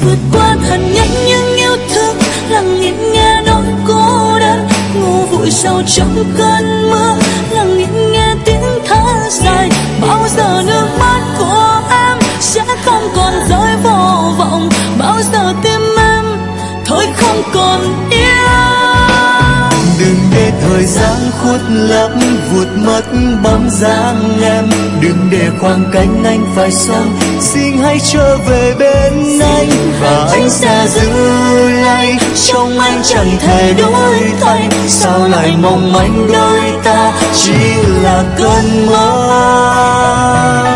vượt qua thật nhanh nhưng yêu thương lặng im nghe nỗi cô đơn, ngủ vùi sâu trong cơn mưa lặng im nghe tiếng thở dài. Bao giờ nước mắt của em sẽ không còn rơi vô vọng, bao giờ tim em thôi không còn yêu. Đừng để thời gian khuất lấp vụt mất bóng dáng em, đừng để khoảng cách anh phải xa, xin hãy trở về bên anh và anh sẽ giữ lấy. Trong anh chẳng thể đổi thay, sao lại mong manh đôi ta chỉ là cơn mơ.